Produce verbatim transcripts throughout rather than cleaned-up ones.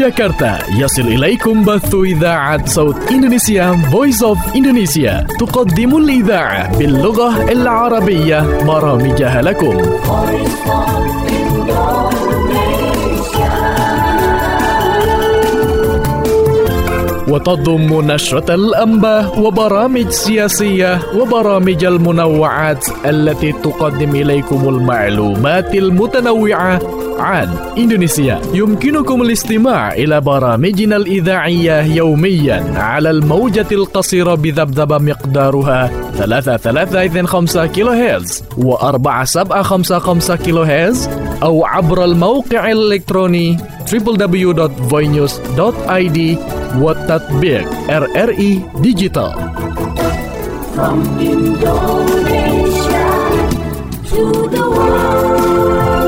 جاكرتا يصل إليكم بث إذاعة صوت إندونيسيا Voice of Indonesia تقدم الإذاعة باللغة العربية برامجها لكم. وتضم نشرة الأنباء وبرامج سياسية وبرامج المنوعات التي تقدم إليكم المعلومات المتنوعة عن إندونيسيا. يمكنكم الاستماع إلى برامجنا الإذاعية يوميا على الموجة القصيرة بذبذبة مقدارها ثلاثة ثلاثة اثنين خمسة كيلو هرتز وأربعة سبعة خمسة خمسة كيلو هرتز أو عبر الموقع الإلكتروني دبليو دبليو دبليو دوت voinews دوت آي دي والتطبيق إر إر إي Digital. From Indonesia to the world.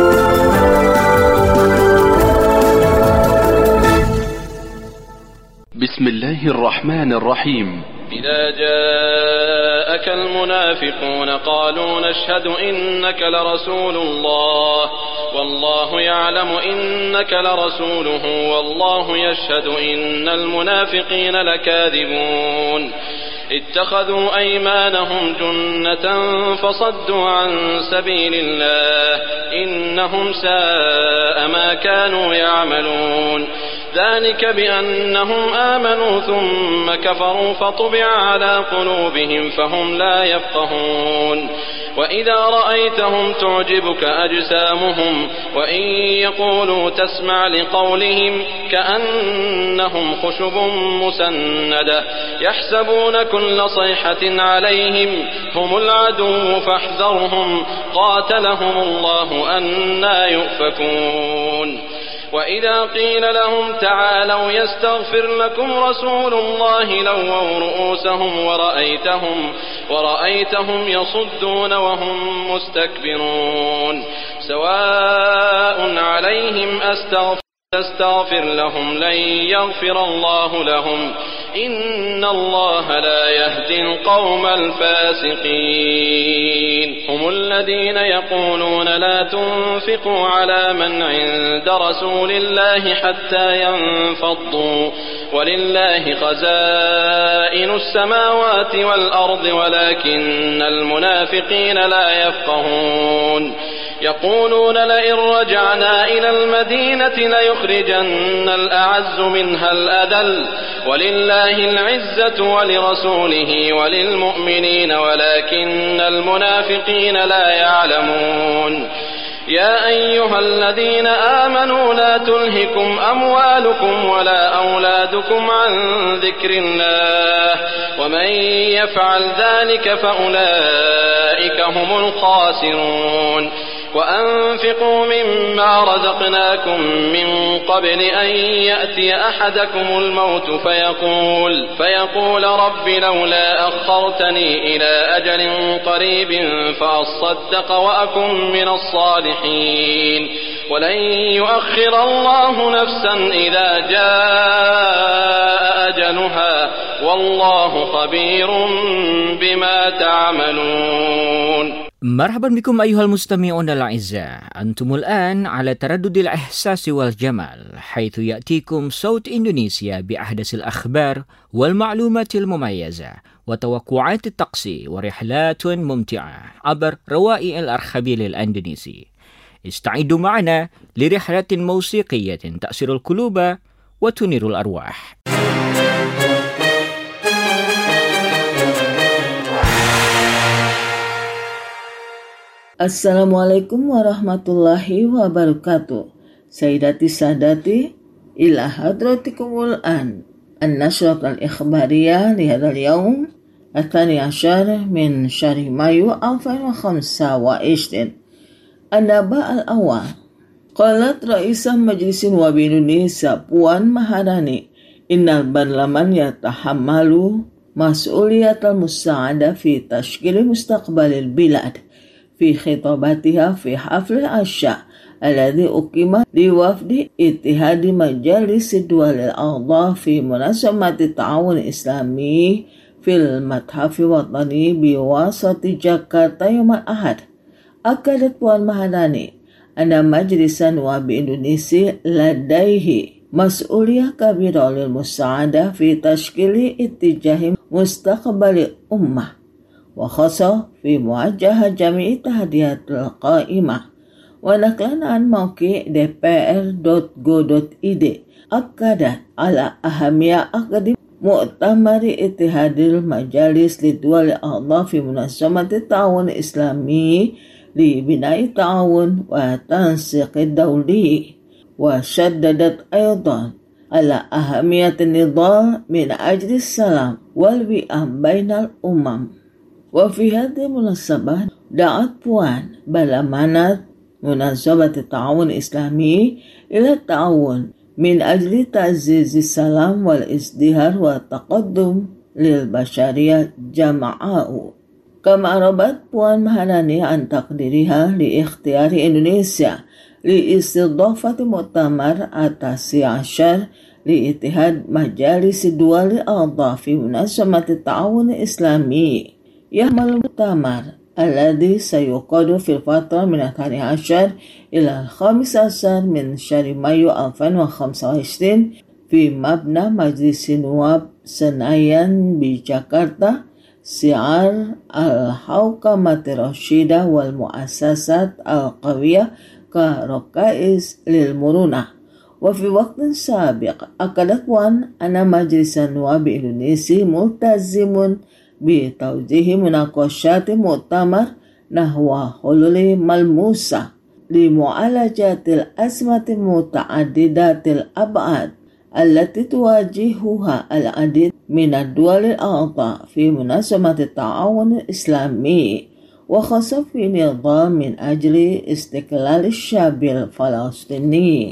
بسم الله الرحمن الرحيم. إذا جاءك المنافقون قالوا نشهد إنك لرسول الله والله يعلم إنك لرسوله والله يشهد إن المنافقين لكاذبون اتخذوا أيمانهم جنة فصدوا عن سبيل الله إنهم ساء ما كانوا يعملون ذلك بأنهم آمنوا ثم كفروا فطبع على قلوبهم فهم لا يفقهون وإذا رأيتهم تعجبك أجسامهم وإن يقولوا تسمع لقولهم كأنهم خشب مسندة يحسبون كل صيحة عليهم هم العدو فاحذرهم قاتلهم الله أنى يؤفكون وإذا قيل لهم تعالوا يستغفر لكم رسول الله لووا رؤوسهم ورأيتهم ورأيتهم يصدون وهم مستكبرون سواء عليهم أستغفر تستغفر لهم لن يغفر الله لهم إن الله لا يهدي القوم الفاسقين هم الذين يقولون لا تنفقوا على من عند رسول الله حتى ينفضوا ولله خزائن السماوات والأرض ولكن المنافقين لا يفقهون يقولون لئن رجعنا إلى المدينة ليخرجن الأعز منها الأذل ولله العزة ولرسوله وللمؤمنين ولكن المنافقين لا يعلمون يا أيها الذين آمنوا لا تلهكم أموالكم ولا أولادكم عن ذكر الله ومن يفعل ذلك فأولئك هم الخاسرون وأنفقوا مما رزقناكم من قبل أن يأتي أحدكم الموت فيقول, فيقول رب لولا أخرتني إلى أجل قريب فأصدق وأكن من الصالحين ولن يؤخر الله نفسا إذا جاء أجلها والله خبير بما تعملون. مرحبا بكم أيها المستمعون الأعزاء. أنتم الآن على تردد الإحساس والجمال حيث يأتيكم صوت إندونيسيا بأحدث الأخبار والمعلومات المميزة وتوقعات الطقس ورحلات ممتعة عبر روائع الأرخبيل الأندونيسي. استعدوا معنا لرحلة موسيقية تأسر القلوب وتنير الأرواح. Assalamualaikum warahmatullahi wabarakatuh. Sayyidati Sadati ila hadratikumul an An-Nasrat al-Ikhbariyah lihadal yawm Athani ashar min syari Mayu alfan wa khamsa wa ishrin. An-Naba al-Awal Qalat Raisah Majlisin Wabi Indonesia Puan Maharani Innal barlaman yatahammalu mas'uliyatal musa'ada fi tashkil mustaqbalil bilad في خطاباتها في حفل العشاء الذي أقيم لوفد اتحاد مجالس الدول الأعضاء في منظمة التعاون الإسلامي في المتحف الوطني بواسطة جاكرتا يوم الأحد. أكدت Puan Maharani أن مجلس نواب إندونيسيا لديه مسؤولية كبيرة للمساعدة في تشكيل اتجاه مستقبل الأمة، وخاصة في مواجهة جميع التحديات القائمة. ونقلا عن موقع d p r dot go dot i d أكدت على أهمية عقد مؤتمر اتحاد المجالس للدول الأعضاء في منظمة التعاون الإسلامي لبناء التعاون والتنسيق الدولي، وشددت أيضا على أهمية النضال من أجل السلام والوئام بين الأمم. وفي هذه المناسبة دعت بوان برلمانات منظمة التعاون الإسلامي إلى التعاون من أجل تعزيز السلام والازدهار والتقدم للبشرية جمعاء. كما ربط بوان مهراني عن تقديرها لاختيار إندونيسيا لاستضافة مؤتمر التاسع عشر لاتحاد مجالس الدول الأعضاء في منظمة التعاون الإسلامي. يعمل المؤتمر الذي سيعقد في الفترة من الثاني عشر إلى الخامس عشر من شهر مايو ألفين وخمسة وعشرين في مبنى مجلس النواب سنايان بجاكرتا، شعار الحوكمة الرشيدة والمؤسسات القوية كركائز للمرونة. وفي وقت سابق أكدت بوان أن مجلس النواب الإندونيسي ملتزم بتوجيه مناقشات مؤتمر نحو حلول ملموسة لمعالجة الأزمة المتعددة الأبعاد التي تواجهها العديد من الدول الأعضاء في منظمة التعاون الإسلامي، وخاصة في نظام من أجل استقلال الشعب الفلسطيني.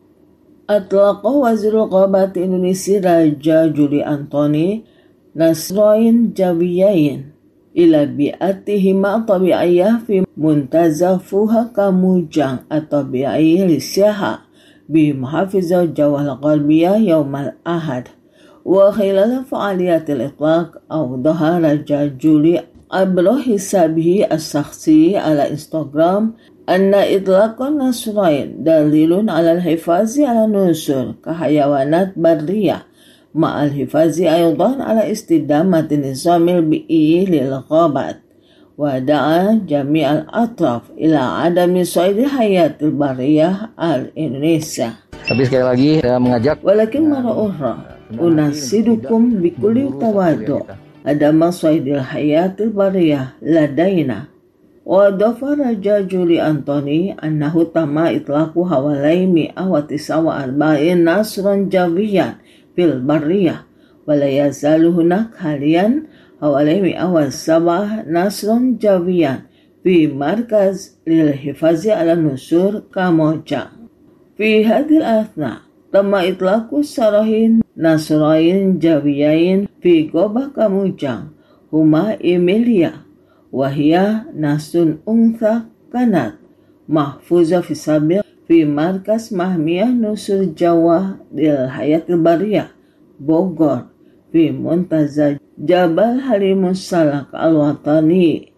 أطلق وزير الغابات الإندونيسي راجا جولي أنتوني نسرين جويين إلى بيئتهما الطبيعية في منتزه فوها كاموجان الطبيعي للسياحة بمحافظة جوه الغربية يوم الأحد. وخلال فعاليات الإطلاق أوضح راجا جولي عبر حسابه الشخصي على إنستغرام أن إطلاق النسرين دليل على الحفاظ على النسور كحيوانات برية، مع الحفاظ أيضا على استدامة النظام البيئي للغابات. ودعا جميع الأطراف إلى عدم صيد الحياة البرية الإندونيسيا. Tapi sekali lagi saya mengajak. ولكن مرة أخرى أناشدكم بكل تواضع عدم صيد الحياة البرية لدينا. وأضاف راجا جولي أنتوني أنه تم إطلاق حوالي مئة وتسعة وأربعين نسرا جويا في البرية، ولا يزال هناك حاليا حوالي مئة وسبعة نسرا جويا في مركز للحفاظ على النسور كاموجا. في هذه الأثناء تم إطلاق سراحين نسرين جويين في غابة كاموجا هما إيميليا، وهي نسر أنثى كانت محفوظة في السابق في مركز محمية نسور جوا للحياة البرية بوغور في منتزه جبل حليم السلك الوطني.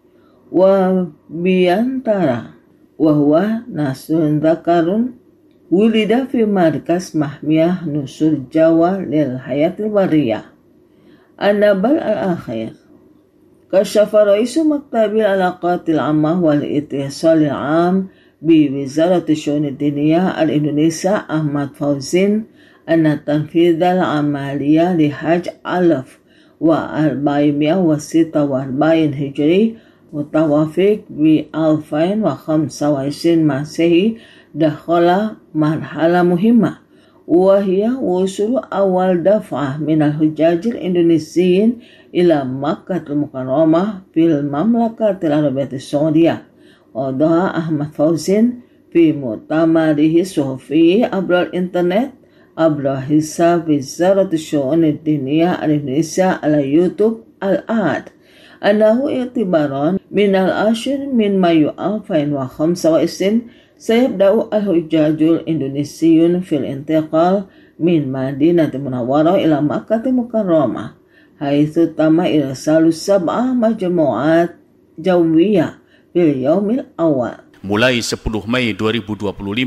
وبينترا وهو نسر ذكر ولد في مركز محمية نسور جوا للحياة البرية. النبل الأخير كشف رئيس مكتب العلاقات العامة والاتصال العام بوزارة الشؤون الدينية الإندونيسية أحمد فوزين أن تنفيذ العملية لحج ألف وأربعمائة وستة وأربعين هجري متوافق بألفين وخمسة وعشرين مسيحي دخل مرحلة مهمة، وهي وصول أول دفعة من الحجاج الإندونيسيين إلى مكة المكرمة في المملكة العربية السعودية. وضع أحمد فوزين في مؤتمره الصحفي عبر الإنترنت عبر حساب وزارة الشؤون الدينية الإندونيسية على يوتيوب الآن أنه اعتبارا من العاشر من مايو ألفين وخمسة وعشرين سيبدأ الحجاج الإندونيسيون في الانتقال من مدينة المنورة إلى مكة المكرمة، حيث تم إرسال سبع مجموعات جوية في اليوم الأول. Mulai sepuluh Mei dua ribu dua puluh lima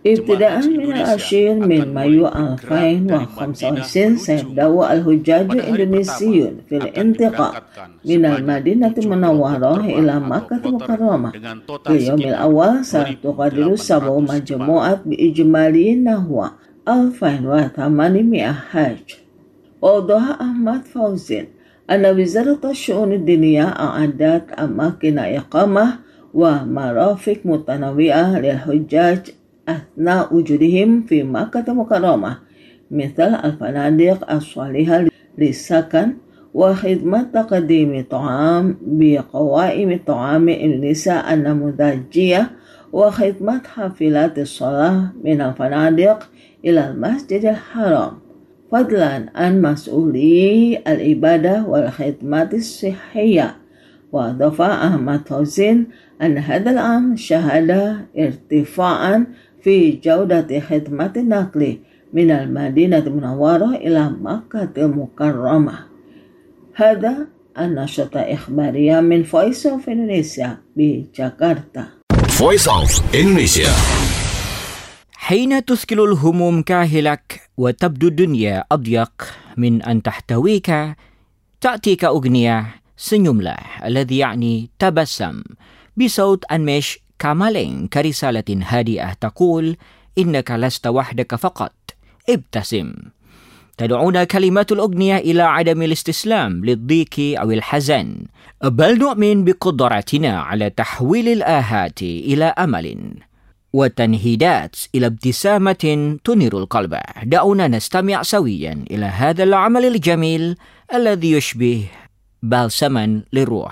ابتداء من العشرين من مايو ألفين وخمسة وعشرين سيبدأ الحجاج الإندونيسيون في الانتقال من المدينة المنورة إلى مكة المكرمة. في اليوم الأول ستقدر سبع مجموعات بإجمالي نحو ألفين وثمانمائة حاج. وأوضح أحمد فوزين أن وزارة الشؤون الدينية أعدت أماكن إقامة ومرافق متنوعة للحجاج أثناء وجودهم في مكة المكرمة، مثل الفنادق الصالحة للسكن وخدمة تقديم طعام بقوائم الطعام إندونيسيا النموذجية وخدمة حافلات الصلاة من الفنادق إلى المسجد الحرام، فضلا عن مسؤولي العبادة والخدمات الصحية. وأضاف أحمد فوزين أن هذا العام شهد ارتفاعا في جودة خدمة النقل من المدينة المنورة إلى مكة المكرمة. هذا النشرة إخبارية من Voice of Indonesia بجاكرتا. Voice of Indonesia. حين تثقل الهموم كاهلك وتبدو الدنيا أضيق من أن تحتويك، تأتيك أغنية Senyumlah الذي يعني تبسم بصوت أنمش كامالين كرسالة هادئة تقول إنك لست وحدك فقط، ابتسم. تدعونا كلمات الأغنية إلى عدم الاستسلام للضيق أو الحزن، بل نؤمن بقدرتنا على تحويل الآهات إلى أمل وتنهيدات إلى ابتسامة تنير القلب. دعونا نستمع سويا إلى هذا العمل الجميل الذي يشبه balsaman liruh.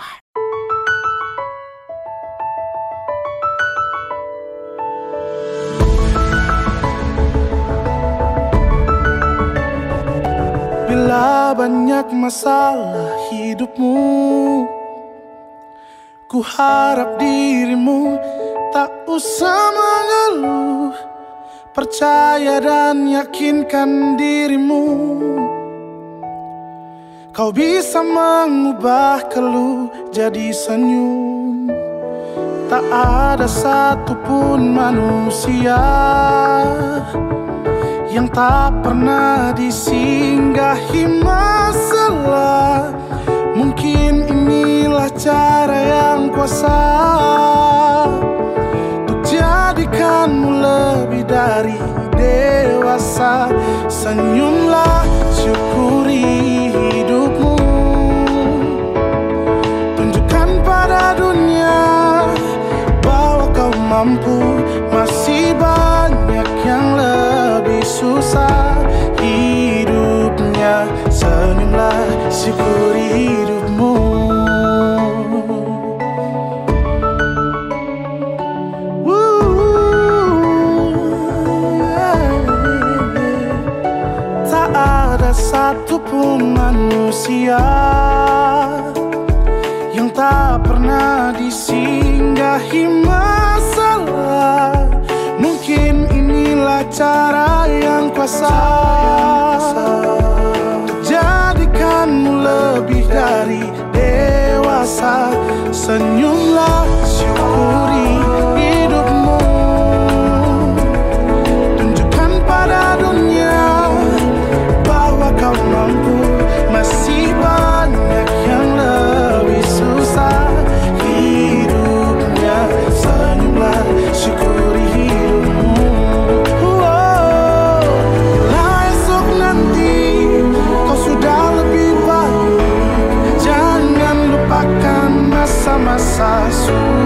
Bila banyak masalah hidupmu, ku harap dirimu tak usah mengeluh. Percaya dan yakinkan dirimu, kau bisa mengubah keluh jadi senyum. Tak ada satupun manusia yang tak pernah disinggahi masalah. Mungkin inilah cara yang kuasa untuk jadikanmu lebih dari dewasa. Senyumlah, syukuri hidupmu, tunjukkan pada dunia bahwa kau mampu. Masih banyak yang lebih susah hidupnya. Senyumlah, syukuri hidupmu. Tak ada satupun manusia yang tak pernah disinggahi masalah. Mungkin inilah cara yang kuasa jadikanmu lebih dari dewasa. Senyumlah, syukuri hidupmu, tunjukkan pada dunia bahwa kau mampu. Masih banyak yang lebih susah hidupnya. Senyumlah, syukuri hidupmu. Oh, bila esok nanti kau sudah lebih baik, jangan lupakan masa-masa sulit.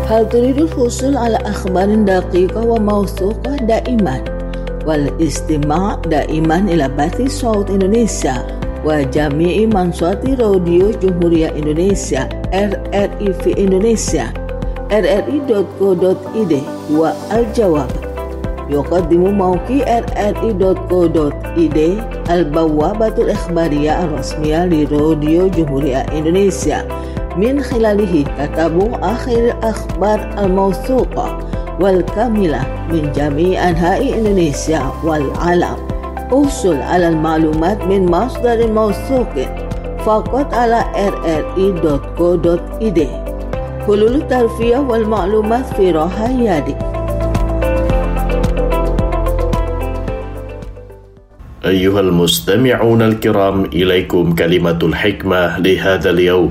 هل تريد الحصول على أخبار دقيقة وموثوقة دائما والاستماع دائما إلى بث صوت إندونيسيا وجميع منصات راديو جمهورية إندونيسيا R R I في إندونيسيا r r i dot co dot i d والجواب يقدم موقع r r i dot co dot i d البوابة الإخبارية الرسمية لراديو جمهورية إندونيسيا. من خلاله تتابع آخر الأخبار الموثوقة والكاملة من جميع أنحاء إندونيسيا والعالم. احصل على المعلومات من مصدر موثوق فقط على r r i dot co dot i d. حلول الترفيه والمعلومات في راحة يدك. أيها المستمعون الكرام، إليكم كلمة الحكمة لهذا اليوم.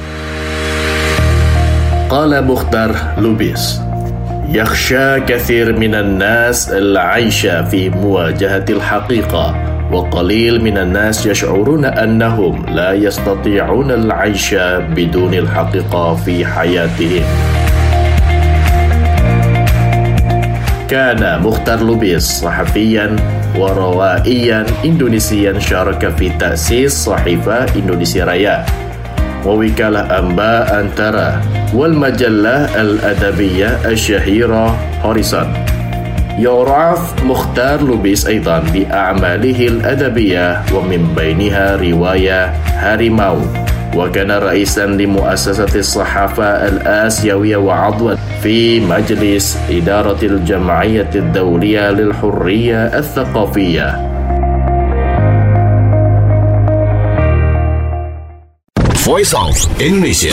قال مختار لوبيس: يخشى كثير من الناس العيش في مواجهة الحقيقة، وقليل من الناس يشعرون أنهم لا يستطيعون العيش بدون الحقيقة في حياتهم. كان مختار لوبيس صحفيا وروائيا إندونيسيا شارك في تأسيس صحيفة إندونيسيا رايا ووكالة أنباء أنتارا والمجلة الأدبية الشهيرة هوريزون. يعرف مختار لوبيس أيضا بأعماله الأدبية ومن بينها رواية هاريماو، وكان رئيسا لمؤسسة الصحافة الآسيوية وعضوا في مجلس إدارة الجمعية الدولية للحرية الثقافية. Voice of Indonesia.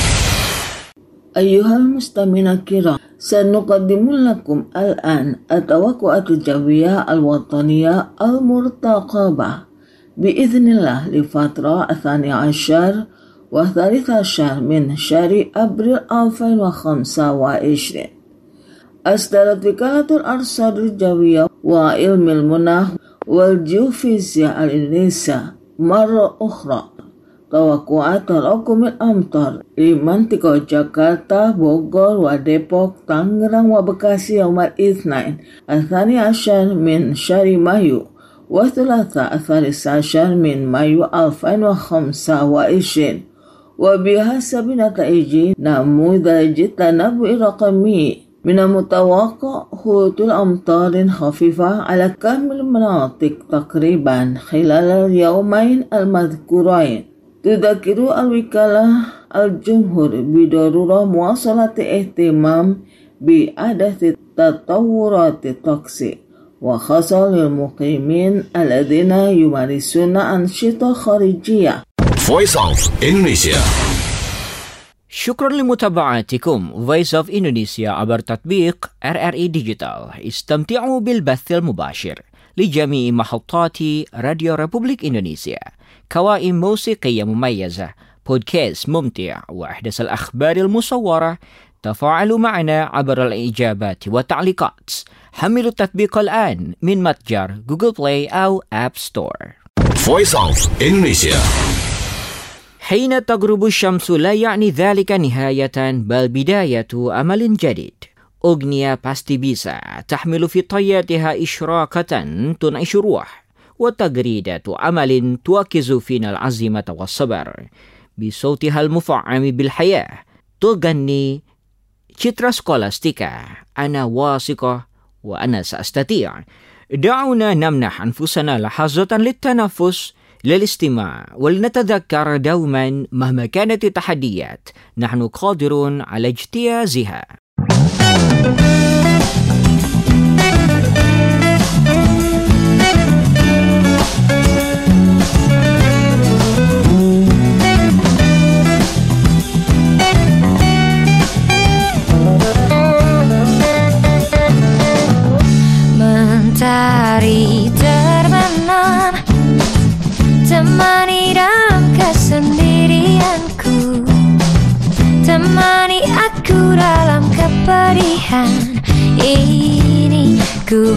أيها المستمعين الكرام، سنقدم لكم الآن التوقعات الجوية الوطنية المرتقبة بإذن الله لفترة الثاني عشر والثالث عشر من شهر أبريل ألفين وخمسة وعشرين. أصدرت وكالة الأرصاد الجوية وعلم المناخ والجيوفيزياء الإندونيسية مرة أخرى توقعات تراكم الأمطار لمنطقة جاكرتا، بوغور، وديبوك، تانgerang وبكاسي يوم الاثنين الثاني عشر من شهر مايو والثلاثاء الثالث عشر من مايو ألفين وخمسة وعشرين. وبحسب نتائج نموذج التنبؤ الرقمي من المتوقع هطول أمطار خفيفة على كامل المناطق تقريبا خلال اليومين المذكورين. تذكر الوكالة الجمهور بضرورة مواصلة الاهتمام بأحدث التطورات الطقسية وخاصة للمقيمين الذين يمارسون أنشطة خارجية. Voice of Indonesia. شكرا لمتابعتكم Voice of Indonesia عبر تطبيق R R I Digital. استمتعوا بالبث المباشر لجميع محطات راديو ريبوبليك إندونيسيا، قوائم موسيقية مميزة، بودكاست ممتع، وأحدث الأخبار المصورة. تفاعلوا معنا عبر الإجابات والتعليقات. حملوا التطبيق الآن من متجر جوجل بلاي أو آب ستور. Voice of Indonesia. حين تغرب الشمس لا يعني ذلك نهاية بل بداية أمل جديد. أغنية باستي بيسا تحمل في طياتها إشراقة تنعش الروح وتغريدة أمل تواكز فينا العزيمة والصبر. بصوتها المفعم بالحياة تغني تشيترا سكولاستيكا أنا واثقة وأنا سأستطيع. دعونا نمنح أنفسنا لحظة للتنفس، للاستماع، ولنتذكر دوما مهما كانت التحديات نحن قادرون على اجتيازها. Mentari terbenam, temani dalam kesendirianku, temani aku dalam kepedihan ini, ku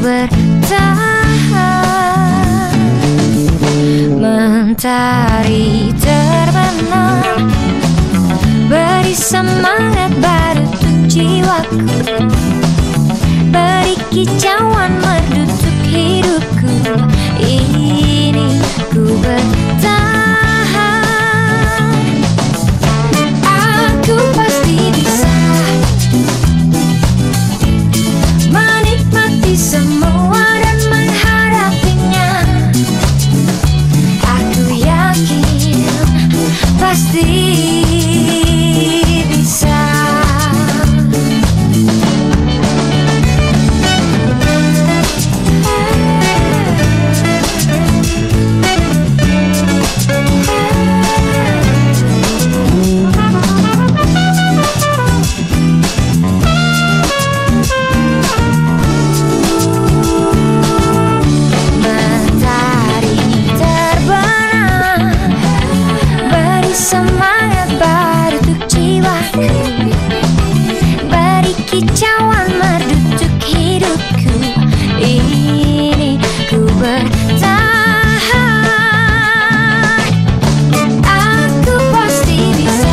bertahan. Mentari terbenam, beri semangat baru jiwaku, beri kicauan menusuk hidupku. Ini ku bertahan, aku pasti bisa menikmati semua dan menghadapinya. Aku yakin pasti bisa. Kicauan merducuk hidupku. Ini ku bertahan, aku pasti bisa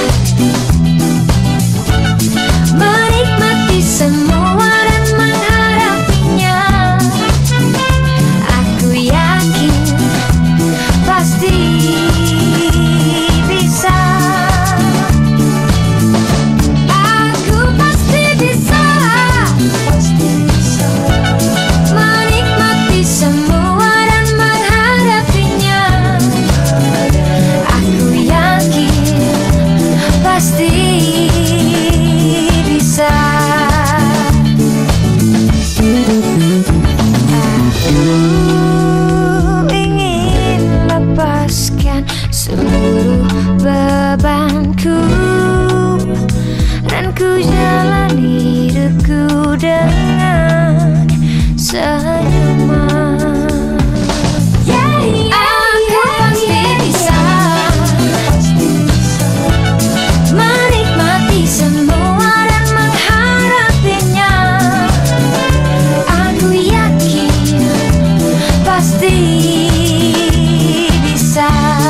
menikmati semua dan menghadapinya. Aku yakin pasti bisa. Seluruh bebanku dan ku jalani hidupku dengan senyuman. Aku pasti bisa menikmati semua dan menghadapinya. Aku yakin pasti bisa.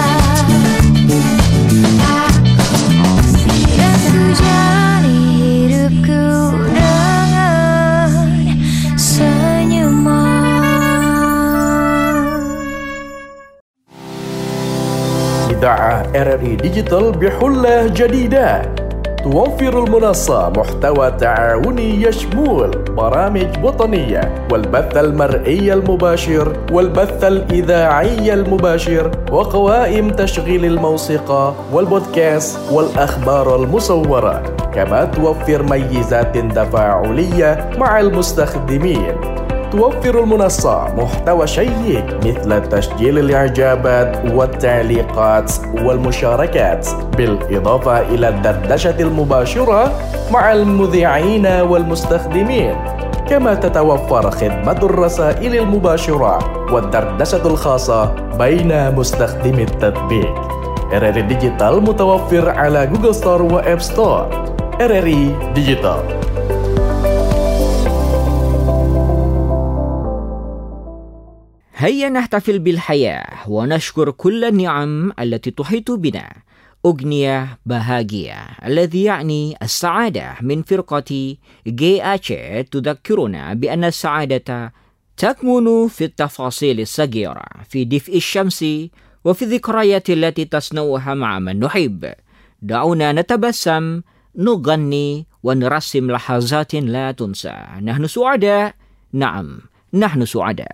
إذاعة آر آر إي ديجيتال بحلة جديدة توفر المنصة محتوى تعاوني يشمل برامج وطنية والبث المرئي المباشر والبث الإذاعي المباشر وقوائم تشغيل الموسيقى والبودكاست والأخبار المصورة. كما توفر ميزات تفاعلية مع المستخدمين. توفر المنصة محتوى شيق مثل تسجيل الإعجابات والتعليقات والمشاركات، بالإضافة إلى الدردشة المباشرة مع المذيعين والمستخدمين. كما تتوفر خدمة الرسائل المباشرة والدردشة الخاصة بين مستخدمي التطبيق. آر آر إي ديجيتال متوفر على جوجل ستور وآب ستور. آر آر إي ديجيتال. هيا نحتفل بالحياة ونشكر كل النعم التي تحيط بنا. أغنية بهاجية الذي يعني السعادة من فرقة جي أتش تذكرنا بأن السعادة تكمن في التفاصيل الصغيرة، في دفء الشمس وفي الذكريات التي تصنعها مع من نحب. دعونا نتبسم، نغني ونرسم لحظات لا تنسى. نحن سعداء، نعم نحن سعداء.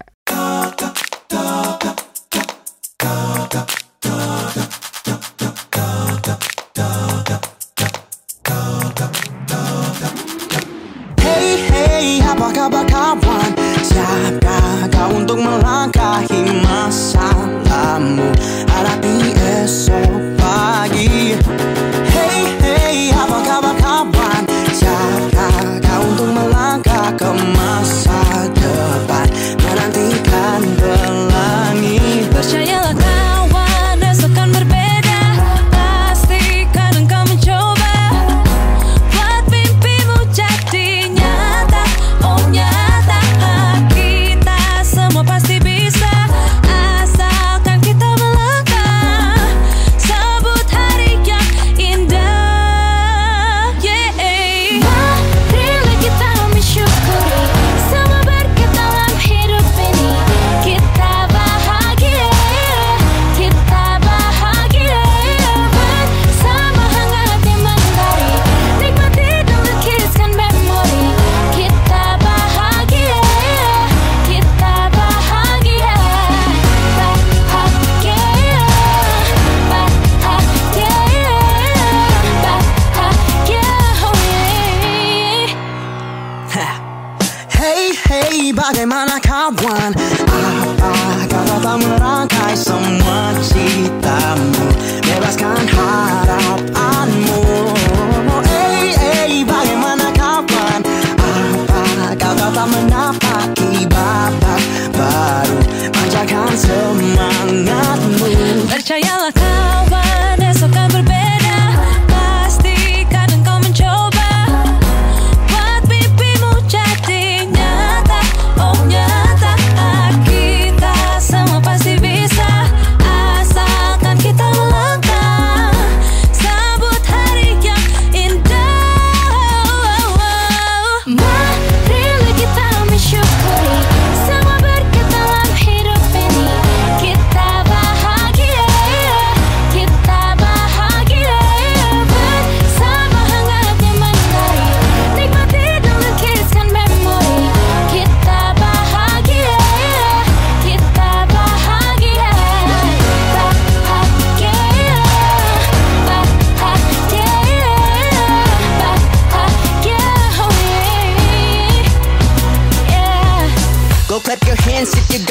Hey hey, apa kabar kawan? Siapkah kau untuk melangkahi masalahmu, hadapi esok pagi? Hey hey, apa kabar kawan? Siapkah kau untuk melangkah ke masa depan, menantikan pelangi? Percayalah kawan, esok kan berbeda. Pastikan engkau mencoba buat mimpimu jadi nyata. Oh nyata, kita semua pasti bisa, asalkan kita melangkah. Sebut hari yang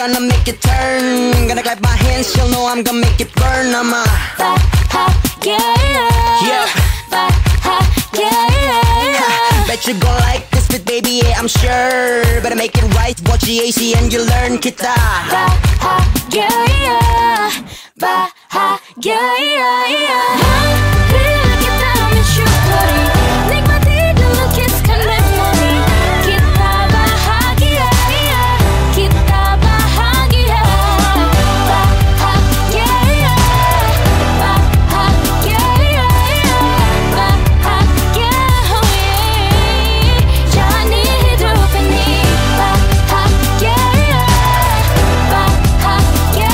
gonna make it turn. Gonna clap my hands, she'll know I'm gonna make it burn. I'm a Bahagia, yeah. Bahagia. Bet you gon' like this fit, baby, yeah, I'm sure. Better make it right, watch the A C and you learn kita. Bahagia, bahagia. Marilah kita mensyukuri, nikmati dulu kiskan memori. Kita bahagia, kita bahagia. Bahagia, bahagia, bahagia. Jalani hidup ini bahagia, bahagia,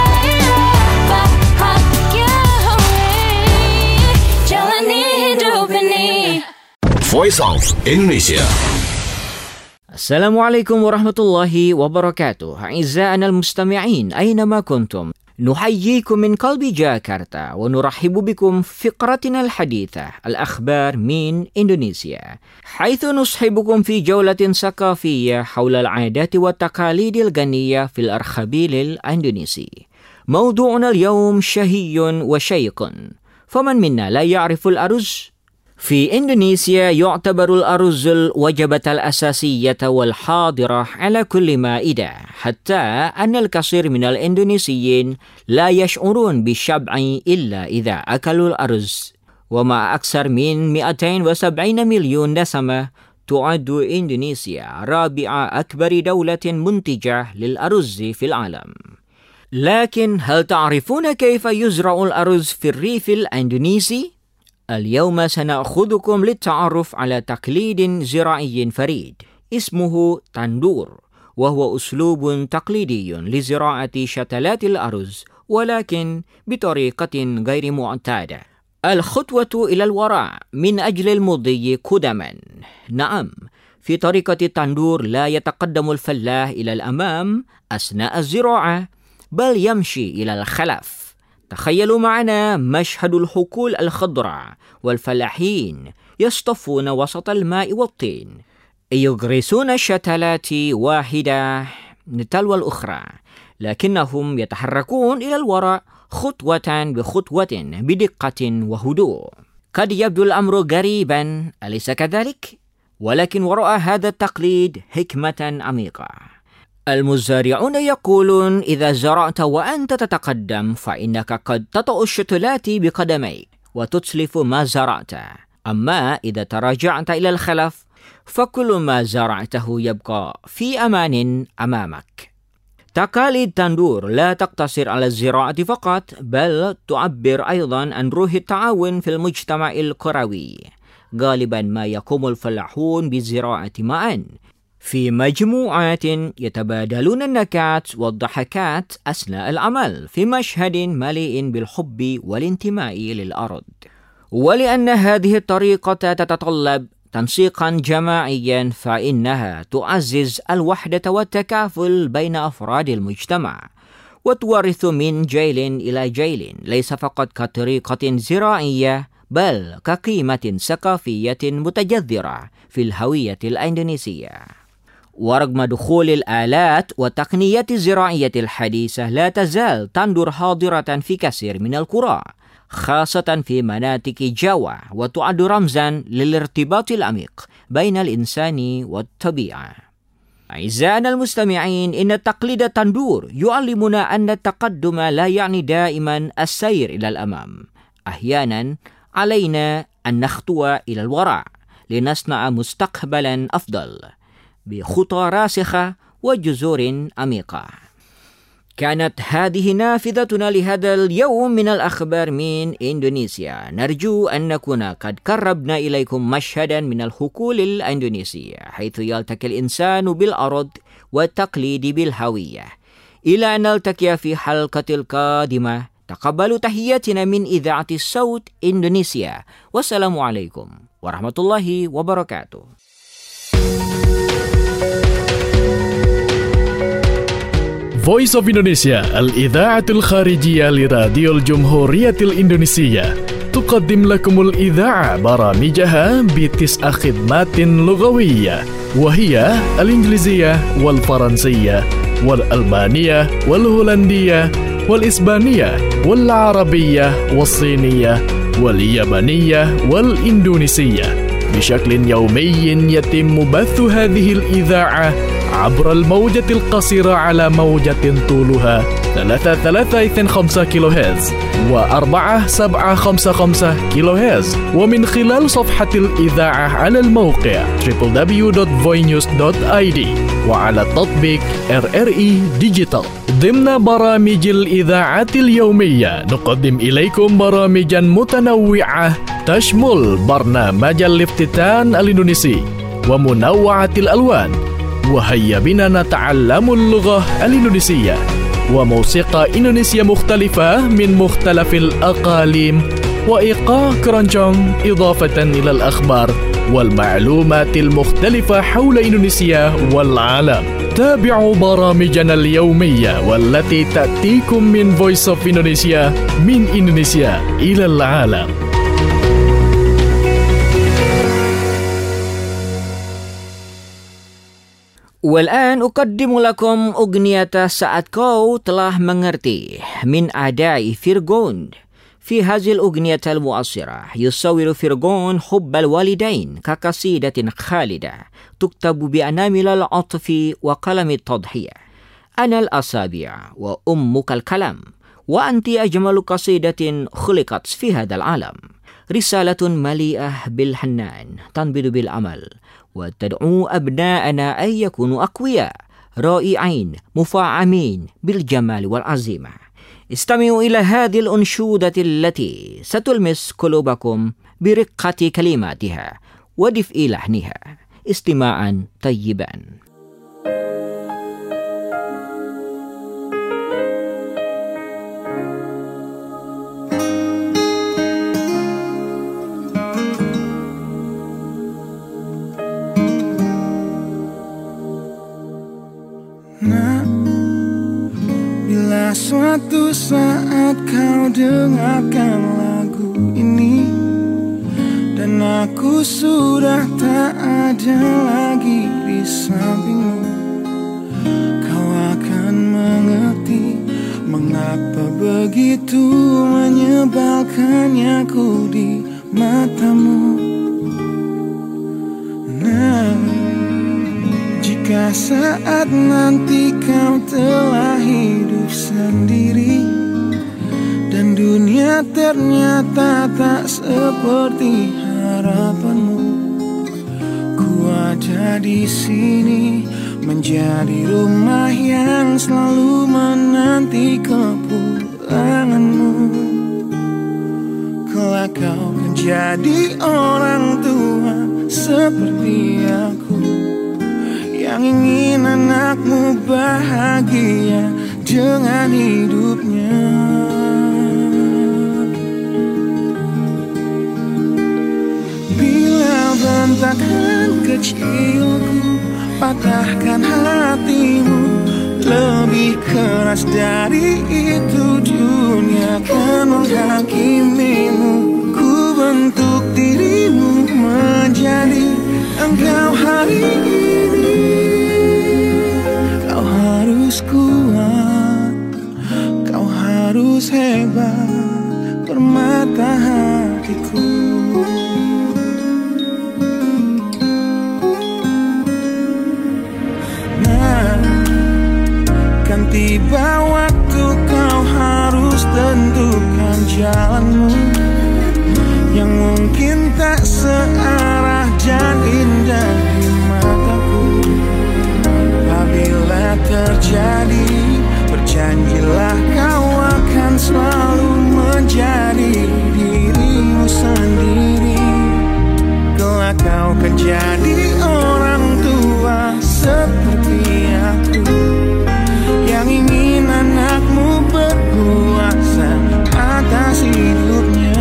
bahagia. Jalani hidup ini. Voice of Indonesia. Assalamualaikum warahmatullahi wabarakatuh. أعزائنا المستمعين أينما كنتم، نحييكم من قلب جاكرتا ونرحب بكم في فقرتنا الحديثة الأخبار من إندونيسيا، حيث نصحبكم في جولة ثقافية حول العادات والتقاليد الغنية في الأرخبيل الإندونيسي. موضوعنا اليوم شهي وشيق، فمن منا لا يعرف الأرز؟ في إندونيسيا يعتبر الأرز الوجبة الأساسية والحاضرة على كل مائدة، حتى أن الكثير من الإندونيسيين لا يشعرون بالشبع إلا إذا أكلوا الأرز. ومع أكثر من مئتين وسبعين مليون نسمة، تعد إندونيسيا رابع أكبر دولة منتجة للأرز في العالم. لكن هل تعرفون كيف يزرع الأرز في الريف الإندونيسي؟ اليوم سنأخذكم للتعرف على تقليد زراعي فريد اسمه تندور، وهو أسلوب تقليدي لزراعة شتلات الأرز، ولكن بطريقة غير معتادة. الخطوة إلى الوراء من أجل المضي قدما. نعم، في طريقة التندور لا يتقدم الفلاح إلى الأمام أثناء الزراعة، بل يمشي إلى الخلف. تخيلوا معنا مشهد الحقول الخضراء والفلاحين يصطفون وسط الماء والطين، يغرسون الشتلات واحدة تلو الأخرى، لكنهم يتحركون إلى الوراء خطوة بخطوة بدقة وهدوء. قد يبدو الأمر غريبا، أليس كذلك؟ ولكن وراء هذا التقليد حكمة عميقة. المزارعون يقولون إذا زرعت وأنت تتقدم فإنك قد تطأ الشتلات بقدميك وتتلف ما زرعت، أما إذا تراجعت إلى الخلف فكل ما زرعته يبقى في أمان أمامك. تقاليد تندور لا تقتصر على الزراعة فقط، بل تعبر أيضا عن روح التعاون في المجتمع القروي. غالبا ما يقوم الفلاحون بالزراعة معا في مجموعات يتبادلون النكات والضحكات أثناء العمل، في مشهد مليء بالحب والانتماء للأرض. ولأن هذه الطريقة تتطلب تنسيقا جماعيا، فإنها تعزز الوحدة والتكافل بين أفراد المجتمع، وتورث من جيل إلى جيل، ليس فقط كطريقة زراعية بل كقيمة ثقافية متجذرة في الهوية الإندونيسية. ورغم دخول الآلات والتقنيات الزراعية الحديثة، لا تزال تندور حاضرة في كثير من القرى، خاصة في مناطق جاوا، وتعد رمزا للارتباط العميق بين الإنسان والطبيعة. أعزائنا المستمعين، إن تقليد التندور يعلمنا أن التقدم لا يعني دائما السير إلى الأمام. أحيانا علينا أن نخطو إلى الوراء لنصنع مستقبلا أفضل بخطى راسخة وجذور عميقة. كانت هذه نافذتنا لهذا اليوم من الأخبار من إندونيسيا. نرجو أن نكون قد قربنا إليكم مشهدا من الحقول الإندونيسية، حيث يلتقي الإنسان بالأرض والتقليد بالهوية. إلى أن نلتقي في حلقة القادمة، تقبلوا تحياتنا من إذاعة الصوت إندونيسيا، والسلام عليكم ورحمة الله وبركاته. Voice of Indonesia الإذاعة الخارجية لراديو الجمهورية الإندونيسية تقدم لكم الإذاعة برامجها بتسع خدمات لغوية، وهي الإنجليزية والفرنسية والألمانية والهولندية والإسبانية والعربية والصينية واليابانية والإندونيسية. بشكل يومي يتم بث هذه الإذاعة عبر الموجة القصيرة على موجة طولها ثلاثة ثلاثة اثنين خمسة كيلو هرتز وأربعة سبعة خمسة خمسة كيلو هرتز، ومن خلال صفحة الإذاعة على الموقع دبليو دبليو دبليو دوت فوي نيوز دوت آي دي وعلى تطبيق آر آر إي ديجيتال. ضمن برامج الإذاعة اليومية نقدم إليكم برامجا متنوعة تشمل برنامج الافتتان الإندونيسي ومنوعة الألوان، وهيا بنا نتعلم اللغة الإندونيسية، وموسيقى إندونيسية مختلفة من مختلف الأقاليم، وإيقاع كرونجونج، إضافة إلى الأخبار والمعلومات المختلفة حول إندونيسيا والعالم. تابعوا برامجنا اليومية والتي تأتيكم من Voice of Indonesia من إندونيسيا إلى العالم. والآن أقدم لكم أغنية saat kau telah mengerti من أداء فرغون. في هذه الأغنية المعاصرة يصور فرغون حب الوالدين كقصيدة خالدة تكتب بأنامل العطف وقلم التضحية. أنا الأصابع وأمك الكلام وأنت أجمل قصيدة خلقت في هذا العالم. رسالة مليئة بالحنان تنبض بالأمل وتدعو أبناءنا أن يكونوا أقوياء رائعين مفعمين بالجمال والعزيمة. استمعوا إلى هذه الأنشودة التي ستلمس قلوبكم برقة كلماتها ودفء لحنها. استماعا طيبا. Suatu saat kau dengarkan lagu ini dan aku sudah tak ada lagi di sampingmu, kau akan mengerti mengapa begitu menyebalkannya aku di matamu. Nah, jika saat nanti kau telah hidup sendiri dan dunia ternyata tak seperti harapanmu, ku ada di sini menjadi rumah yang selalu menanti kepulanganmu. Kelak kau akan jadi orang tua seperti aku yang ingin anakmu bahagia dengan hidupnya. Bila bentakan kecilku patahkan hatimu, lebih keras dari itu dunia akan menghakimimu. Ku bentuk dirimu menjadi engkau hari ini. Kau harus kuat, kau harus hebat, permata hatiku. Nah, kan tiba waktu kau harus tentukan jalanmu yang mungkin tak searah dan indah di mataku. Apabila terjadi, berjanjilah kau akan selalu menjadi dirimu sendiri. Kelak kau akan jadi orang tua seperti aku yang ingin anakmu berkuasa atas hidupnya.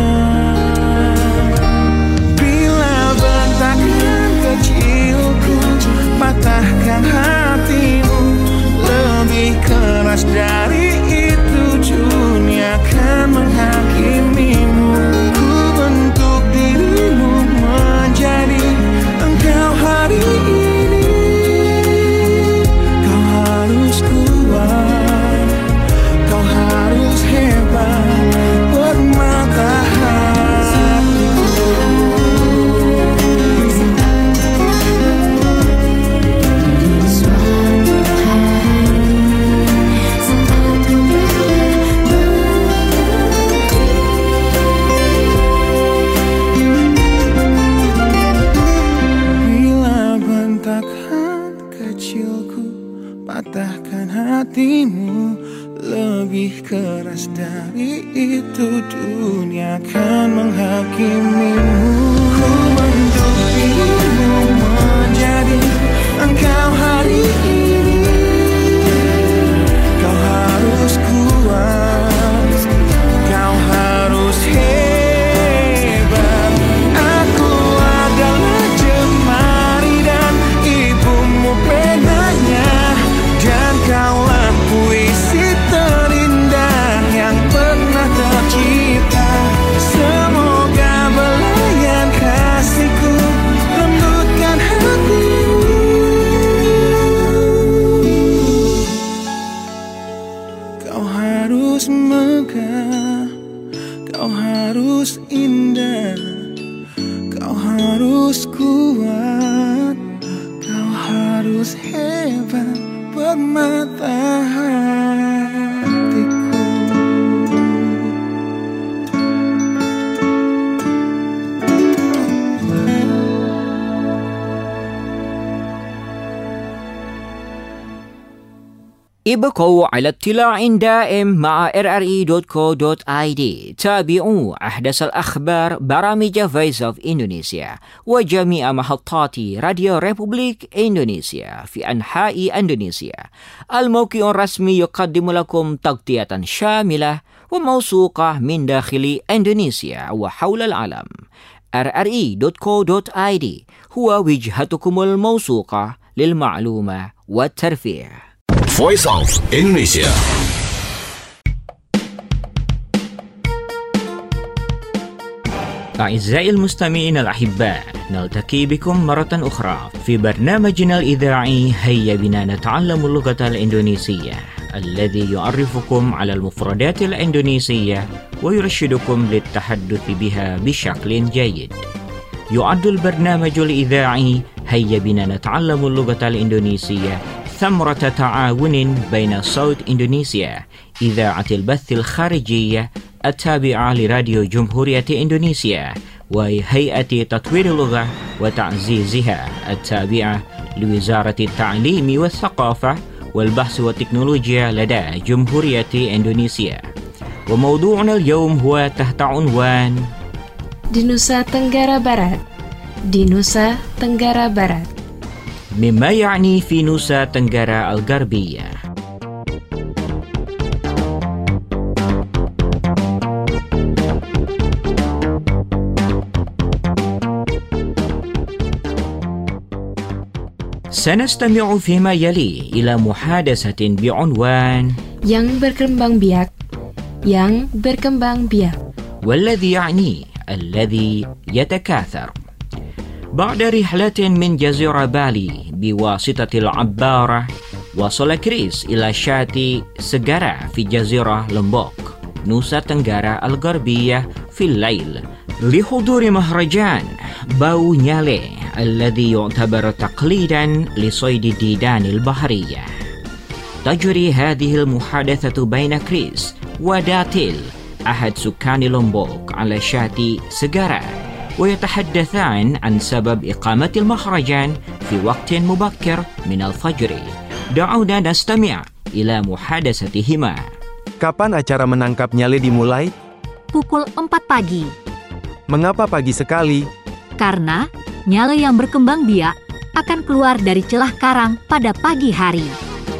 Kecilku patahkan hatimu, lebih keras dari itu dunia akan menghakimimu. Ku bentuk dirimu menjadi engkau hari ini. hatimu lebih keras dari itu, dunia akan menghakimimu. Ku bentuk dirimu menjadi engkau hari ini. Kau harus kuat, kau harus hebat. Aku adalah jemari dan ibumu penanya, dan kaulah puisi terindah yang pernah tercipta. Semoga belayan kasihku lembutkan hatimu. Kau harus megah, kau harus indah, kau harus kuat, kau harus hebat, permata hatiku. ابقوا على اطلاع دائم مع إر إر إي دوت كو دوت آي دي. تابعوا أحدث الأخبار برامج Voice of Indonesia وجميع محطات راديو ريبوبليك إندونيسيا في أنحاء إندونيسيا. الموقع الرسمي يقدم لكم تغطية شاملة وموثوقة من داخل إندونيسيا وحول العالم. إر إر إي دوت كو دوت آي دي هو وجهتكم الموثوقة للمعلومة والترفيه. Voice of Indonesia. أعزائي المستمعين الأحباء، نلتقي بكم مرة أخرى في برنامجنا الإذاعي هيا بنا نتعلم اللغة الإندونيسية، الذي يعرفكم على المفردات الإندونيسية ويرشدكم للتحدث بها بشكل جيد. يعد البرنامج الإذاعي هيا بنا نتعلم اللغة الإندونيسية ثمرة تعاون بين صوت إندونيسيا إذاعة البث الخارجية التابعة لراديو جمهورية إندونيسيا وهيئة تطوير اللغة وتعزيزها التابعة لوزارة التعليم والثقافة والبحث والتكنولوجيا لدى جمهورية إندونيسيا. وموضوعنا اليوم هو تحت عنوان di Nusa Tenggara Barat. Di Nusa Tenggara Barat. مما يعني في نوسا تنغرا الغربية. سنستمع فيما يلي إلى محادثة بعنوان yang berkembang biak, yang berkembang biak. والذي يعني الذي يتكاثر. بعد رحلة من جزيرة بالي بواسطة العبارة، وصل كريس إلى شاطئ سجارة في جزيرة لومبوك نوسا تنغرا الغربية في الليل لحضور مهرجان باو نيالي الذي يعتبر تقليدا لصيد الديدان البحرية. تجري هذه المحادثة بين كريس وداتيل أحد سكان لومبوك على شاطئ سجارة، ويتحدثان عن سبب إقامة المهرجان في وقت مبكر من الفجر. دعونا نستمع إلى محادثتهما. Kapan acara menangkap nyale dimulai? Pukul empat pagi. Mengapa pagi sekali? Karena nyale yang berkembang biak akan keluar dari celah karang pada pagi hari.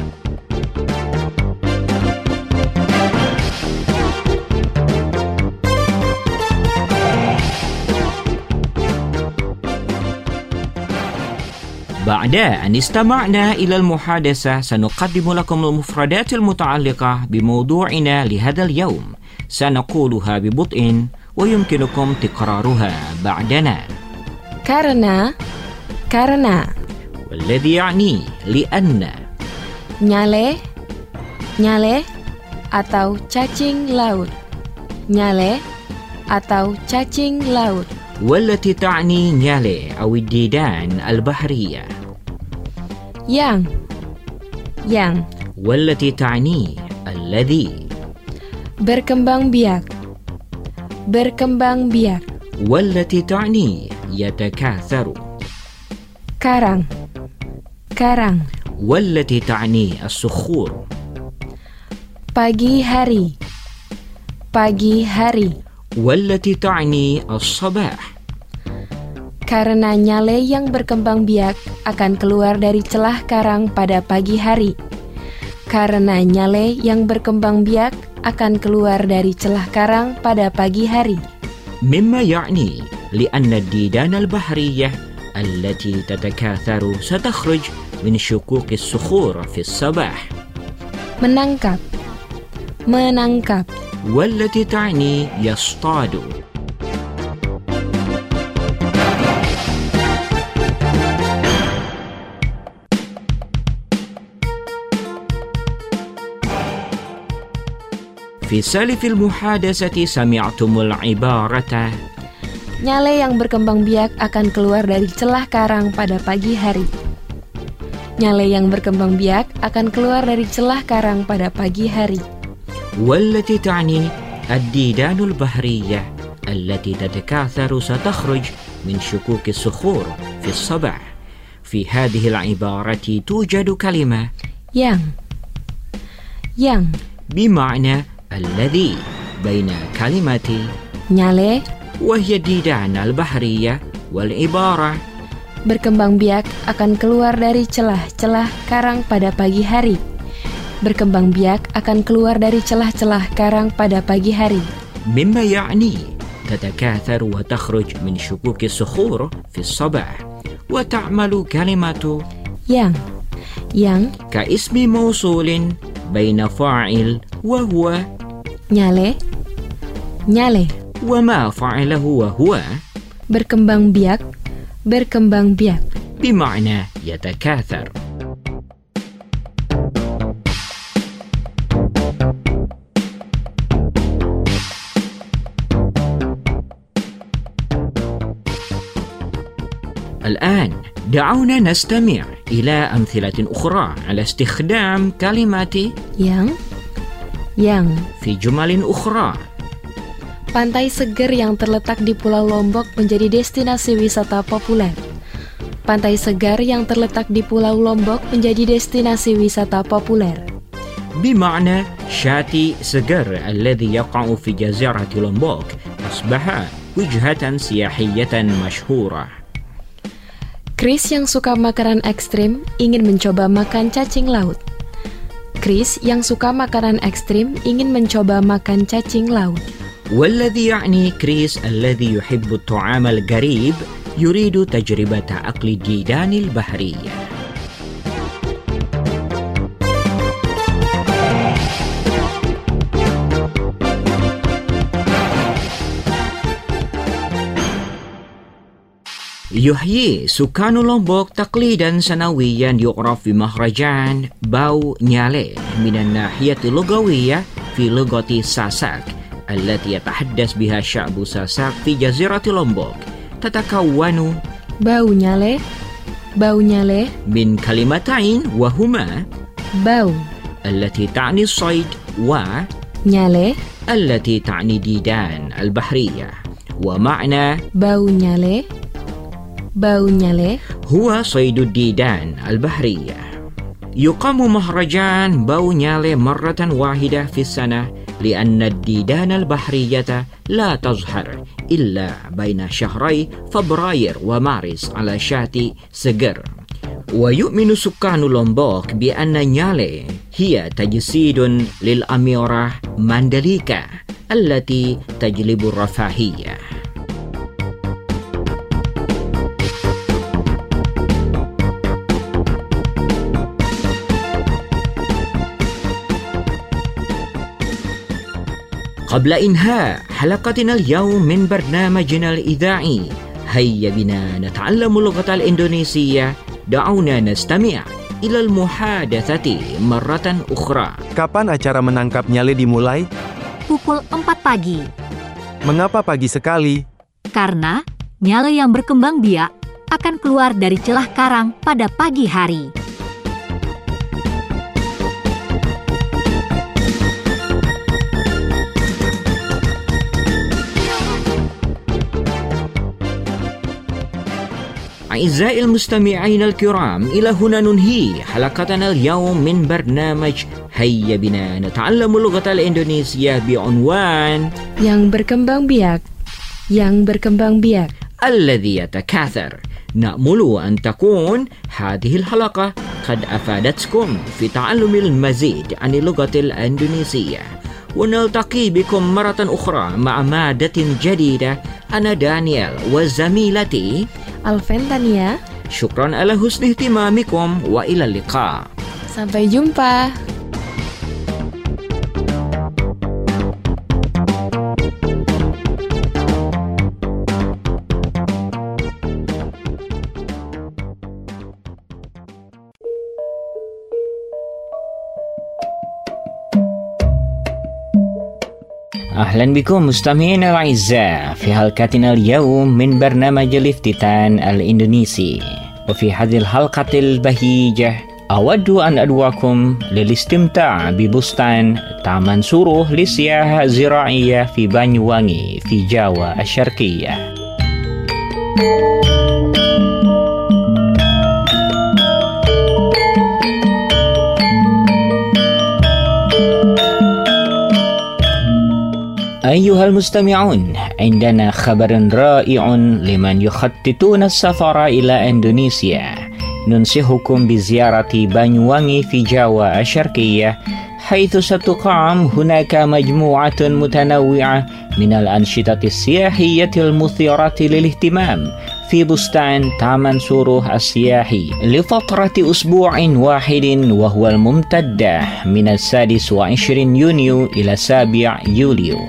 بعد أن استمعنا إلى المحادثة سنقدم لكم المفردات المتعلقة بموضوعنا لهذا اليوم. سنقولها ببطء ويمكنكم تكرارها بعدنا. Karena, karena. والذي يعني لأن. Nyale, nyale atau cacing laut. Nyale atau cacing laut. والتي تعني نيالي أو الديدان البحرية. yang yang والتي تعني الذي. berkembang biak berkembang biak والتي تعني يتكاثر. karang karang والتي تعني الصخور. Pagi hari. Pagi hari. والتي تعني الصباح. Karena nyale yang berkembang biak akan keluar dari celah karang pada pagi hari. Karena nyale yang berkembang biak akan keluar dari celah karang pada pagi hari. مما يعني لأن الديدان البحرية التي تتكاثر ستخرج من شقوق الصخور في الصباح. Menangkap. Menangkap. والتي تعني يصطاد. في سالف المحادثة سمعتم العبارة Nyale yang berkembang biak akan keluar dari celah karang pada pagi hari. Nyale yang berkembang biak akan keluar dari celah karang pada pagi hari. والتي تعني الديدان البحرية التي تتكاثر ستخرج من شقوق الصخور في الصباح. في هذه العبارة توجد كلمة yang yang بمعنى الذي بين كلمة nyale وهي الديدان البحرية والعبارة berkembang biak akan keluar dari celah-celah karang pada pagi hari. Berkembang biak akan keluar dari celah-celah karang pada pagi hari. مما يعني تتكاثر وتخرج من شقوق الصخور في الصباح. وتعمل كلمة yang yang كاسم موصول بين فاعل وهو nyale nyale وما فعله وهو berkembang biak berkembang biak بمعنى يتكاثر. الآن دعونا نستمع إلى أمثلة أخرى على استخدام كلمات yang yang في جمل أخرى. Pantai seger yang terletak di Pulau Lombok menjadi destinasi wisata populer. Pantai segar yang terletak di Pulau Lombok menjadi destinasi wisata populer. بمعنى شاطئ سجر الذي يقع في جزيرة لومبوك أصبح وجهة سياحية مشهورة. Chris yang suka makanan ekstrim ingin mencoba makan cacing laut. Chris yang suka makanan ekstrim ingin mencoba makan cacing laut. والذي يعني كريس الذي يحب الطعام الغريب يريد تجربة أكل الديدان البحرية. يحيي سكان لومبوك تقليدا سنويا يعرف بمهرجان باو نيالي من الناحية اللغوية في لغة ساساك التي يتحدث بها شعب ساساك في جزيرة لومبوك. تتكون باو نيالي باو نيالي من كلمتين وهما باو التي تعني الصيد و نيالي التي تعني ديدان البحرية. ومعنى باو نيالي باو نيالي هو صيد الديدان البحرية. يقام مهرجان باو نيالي مرة واحدة في السنة لأن الديدان البحرية لا تظهر إلا بين شهري فبراير ومارس على شاطئ سجر. ويؤمن سكان لومبوك بأن نيالي هي تجسيد للأميرة ماندليكا التي تجلب الرفاهية. قبل إنهاء حلقتنا اليوم من برنامجنا الإذاعي هيا بنا نتعلم اللغة الإندونيسية. دعونا نستمع إلى المحادثة مرة أخرى. Kapan acara menangkap nyale dimulai? Pukul empat pagi. Mengapa pagi sekali? Karena nyale yang berkembang biak akan keluar dari celah karang pada pagi hari. أعزائي المستمعين الكرام، إلى هنا ننهي حلقتنا اليوم من برنامج هيا بنا نتعلم اللغة الإندونيسية بعنوان Yang berkembang biak. Yang berkembang biak. الذي يتكاثر. نأمل أن تكون هذه الحلقة قد أفادتكم في تعلم المزيد عن اللغة الإندونيسية، ونلتقي بكم مرة أخرى مع مادة جديدة. أنا دانيال وزميلتي Alventania. شكرا على حسن اهتمامكم وإلى اللقاء. Sampai jumpa. أهلا بكم مستمعينا الأعزاء في حلقتنا اليوم من برنامج الافتتان الإندونيسي. وفي هذه الحلقة البهيجة أود أن أدعوكم للاستمتاع ببستان تامان سوروh للسياحة الزراعية في بانيوانgi في جاوا الشرقية. أيها المستمعون، عندنا خبر رائع لمن يخططون السفر إلى إندونيسيا. ننصحكم بزيارة بانيوانgi في جاوا الشرقية، حيث ستقام هناك مجموعة متنوعة من الأنشطة السياحية المثيرة للاهتمام في بستان تامان سوروh السياحي لفترة أسبوع واحد، وهو الممتد من السادس والعشرين يونيو إلى السابع يوليو.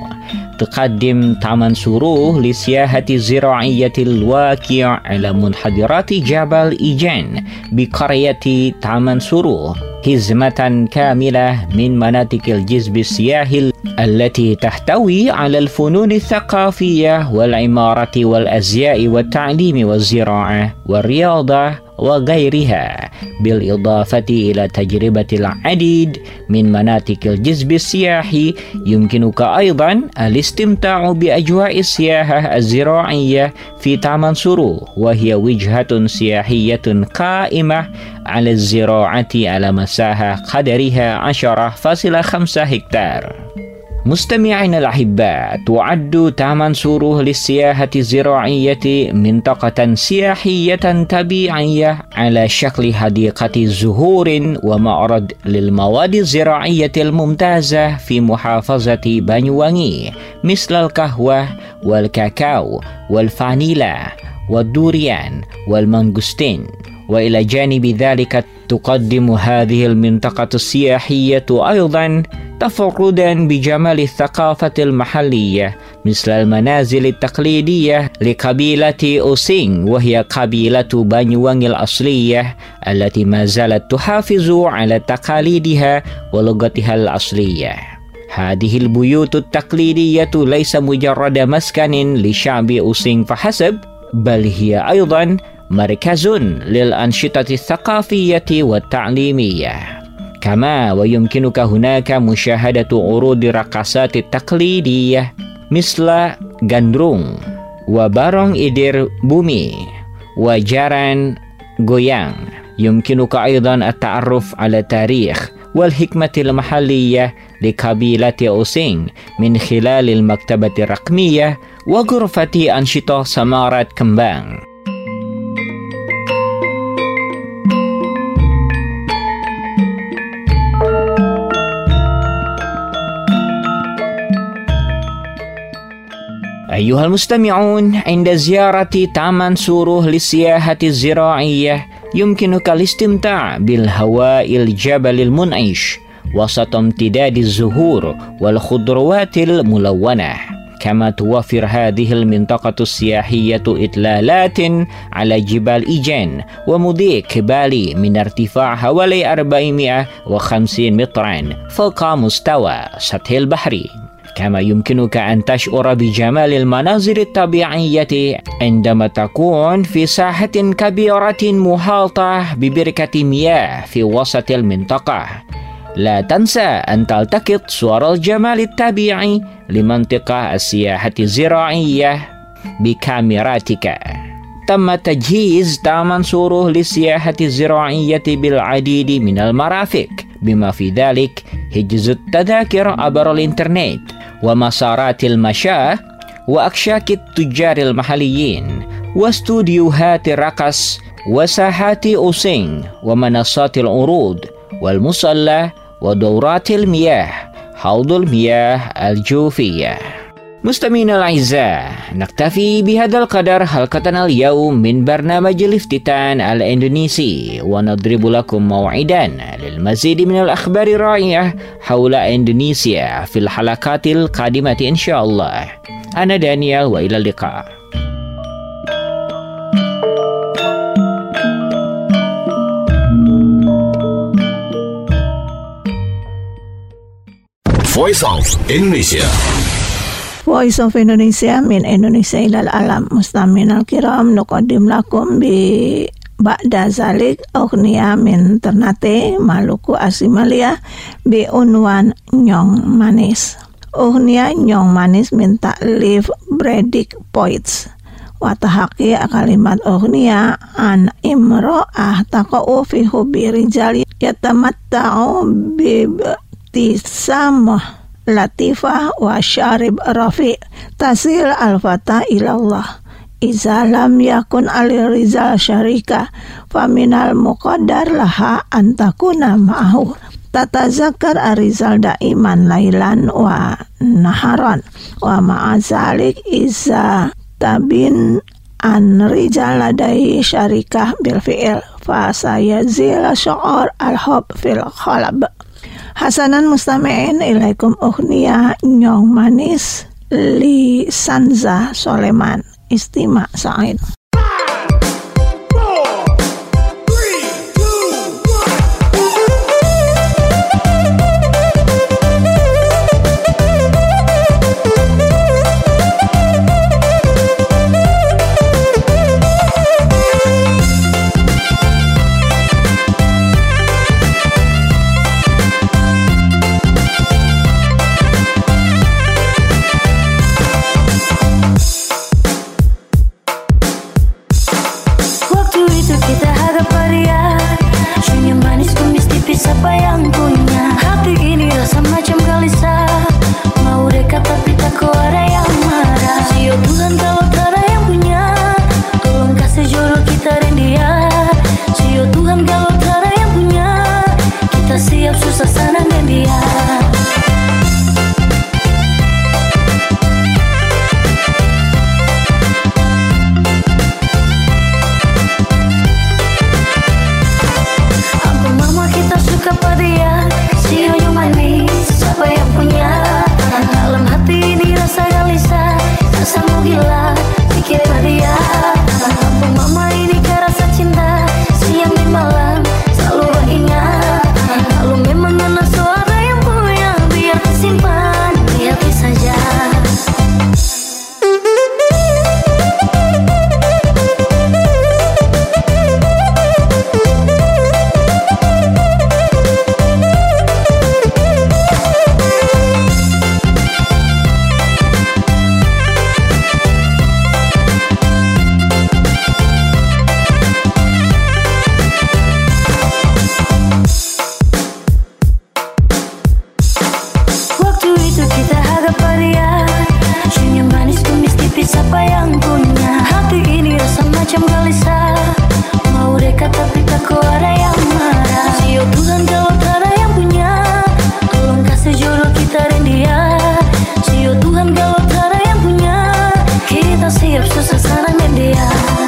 تقدم تامان سوروh للسياحة الزراعية الواقع على منحدرات جبل إيجان بقرية تامان سوروh هزمة كاملة من مناطق الجذب السياحي التي تحتوي على الفنون الثقافية والعمارة والأزياء والتعليم والزراعة والرياضة وغيرها، بالإضافة إلى تجربة العديد من مناطق الجذب السياحي. يمكنك أيضا الاستمتاع بأجواء السياحة الزراعية في تامان سوروh، وهي وجهة سياحية قائمة على الزراعة على مساحة قدرها عشرة فاصلة خمسة هكتار. مستمعينا الأحباء، تعد تامان سوروh للسياحة الزراعية منطقة سياحية طبيعية على شكل حديقة زهور ومعرض للمواد الزراعية الممتازة في محافظة بانيوانgi، مثل القهوة والكاكاو والفانيلا والدوريان والمانجوستين. وإلى جانب ذلك تقدم هذه المنطقة السياحية أيضا تفردا بجمال الثقافة المحلية، مثل المنازل التقليدية لقبيلة أوسينغ، وهي قبيلة بانيوانgi الأصلية التي ما زالت تحافظ على تقاليدها ولغتها الأصلية. هذه البيوت التقليدية ليس مجرد مسكن لشعب أوسينغ فحسب، بل هي أيضا مركز للأنشطة الثقافية والتعليمية. كما ويمكنك هناك مشاهدة عروض الرقصات التقليدية مثل gandrung وبارونغ إيدير بومي وجاران غويانغ. يمكنك أيضا التعرف على تاريخ والحكمة المحلية لقبيلة أوسينغ من خلال المكتبة الرقمية وغرفة أنشطة سمارة كمبang. أيها المستمعون، عند زيارة تامان سوروh للسياحة الزراعية يمكنك الاستمتاع بالهواء الجبل المنعش وسط امتداد الزهور والخضروات الملونة. كما توفر هذه المنطقة السياحية إطلالات على جبال إيجان ومضيق بالي من ارتفاع حوالي أربعمائة وخمسين مترا فوق مستوى سطح البحر. كما يمكنك أن تشعر بجمال المناظر الطبيعية عندما تكون في ساحة كبيرة محاطة ببركة مياه في وسط المنطقة. لا تنسى أن تلتقط صور الجمال الطبيعي لمنطقة السياحة الزراعية بكاميراتك. تم تجهيز تامان سوره للسياحة الزراعية بالعديد من المرافق، بما في ذلك حجز التذاكر عبر الإنترنت ومسارات المشاة وأكشاك التجار المحليين واستوديوهات الرقص وساحات أوسينغ ومنصات العروض والمصلى ودورات المياه حوض المياه الجوفية. مستمعينا الأعزاء، نكتفي بهذا القدر حلقتنا اليوم من برنامج الافتتان الإندونيسي، ونضرب لكم موعدا للمزيد من الأخبار الرائعة حول إندونيسيا في الحلقات القادمة إن شاء الله. أنا دانيال، وإلى اللقاء. Voice of Indonesia. Voice of Indonesia min Indonesia ilal alam. Mustamin al-kiram nuqaddim lakum bi ba'da zalik ughniya min Ternate Maluku Asimalia bi unwan Nyong Manis. Ughniya Nyong Manis min ta'lif Bredik Poits. Wa tahaqi kalimat ughniya an imra'ah taqa'u fi hubbi rijal yatamatta'u bi tisamah latifah wa syarib rafi tasil al-fata ilallah iza lam yakun alir rizal syarika faminal muqaddar laha antakuna ma'ahu tatazakar arizal daiman lailan wa naharan wa ma'azalik iza tabin an rijal ladai syarikah bil fi'il fa sayazil syu'ur al-hub fil khalab. Hasanan mustami'in ilaikum ughniya Nyong Manis li Sanza Soleman. Istima Said. Siapa yang punya hati ini rasa macam gelisah, mau dekat tapi takut ada yang marah. Sio Tuhan kalau tak ada yang punya, tolong kasih jodoh kita dan dia. Sio Tuhan kalau tak ada yang punya, kita siap susah senang dan dia. Kepada dia, si Nyong Manis, siapa yang punya? Dalam hati ini rasa gelisah, rasa mau gila, pikir dia. Kampung mama ini kerasa cinta, siang dan malam selalu beringat. Kalau memang ada suara yang punya, biar tersimpan di hati saja. Siapa yang punya hati ini rasa macam gelisah, mau dekat tapi takut ada yang marah. Sio Tuhan kalau tak ada yang punya, tolong kasih jodoh kita dan dia. Sio Tuhan kalau tak ada yang punya, kita siap susah senang dan dia.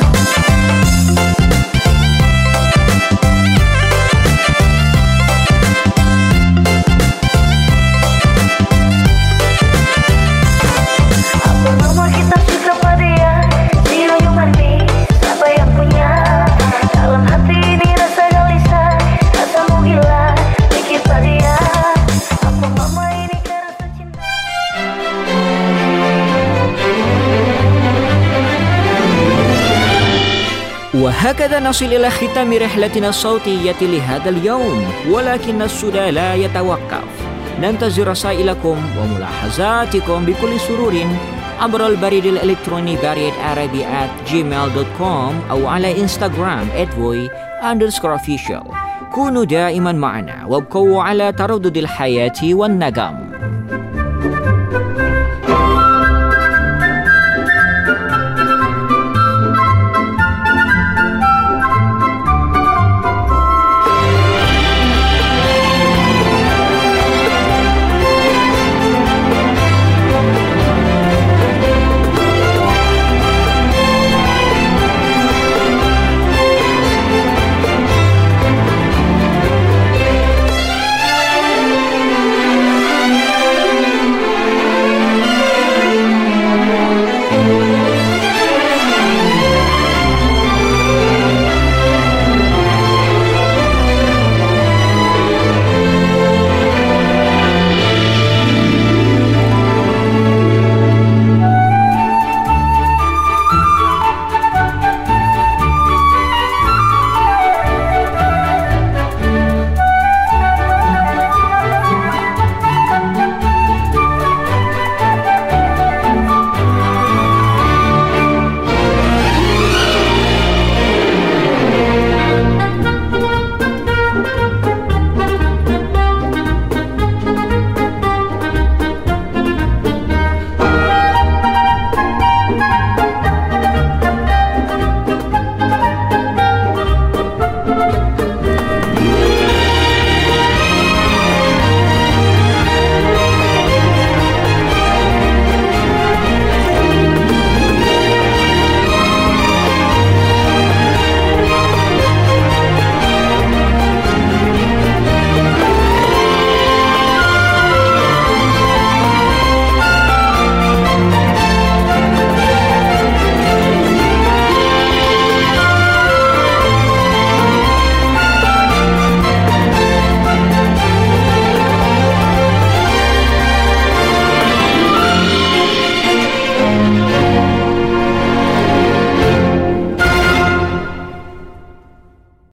وهكذا نصل إلى ختام رحلتنا الصوتية لهذا اليوم، ولكن الصدى لا يتوقف. ننتظر رسائلكم وملاحظاتكم بكل سرور عبر البريد الإلكتروني بريد عربي at gmail dot com أو على إنستغرام at voy underscore official. كونوا دائما معنا وابقوا على تردد الحياة والنغم.